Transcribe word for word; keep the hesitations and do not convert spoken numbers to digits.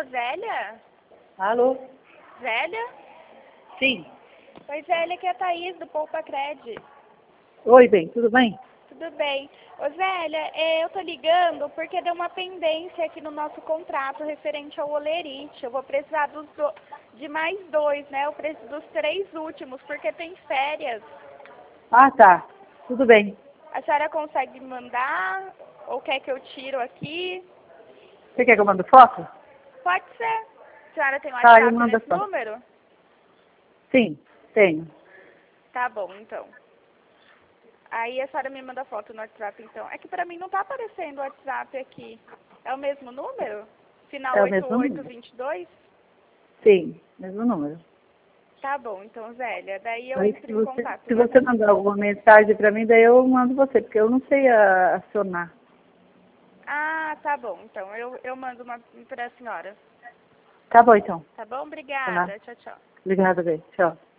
Zélia? Alô? Zélia? Sim. Oi, Zélia, aqui é a Thaís, do Poupa Cred. Oi, bem, tudo bem? Tudo bem. Ô, Zélia, é, eu tô ligando porque deu uma pendência aqui no nosso contrato referente ao Olerite. Eu vou precisar dos do... de mais dois, né? Eu preciso dos três últimos, porque tem férias. Ah, tá. Tudo bem. A senhora consegue me mandar? Ou quer que eu tiro aqui? Você quer que eu mande foto? Pode ser. A senhora tem Tá, eu WhatsApp mando nesse foto. número? Sim, tenho. Tá bom, então. Aí a senhora me manda foto no WhatsApp, então. É que pra mim não tá aparecendo o WhatsApp aqui. É o mesmo número? Final É o oito mesmo oito número? dois dois? Sim, mesmo número. Tá bom, então, Zélia. Daí eu Aí, entro se em você, contato se você novamente. mandar alguma mensagem pra mim, daí eu mando você, porque eu não sei a- acionar. Ah, tá bom. Então, eu, eu mando uma pra senhora. Tá bom, então. Tá bom? Tá lá. Obrigada. Tchau, tchau. Obrigada, bem. Tchau.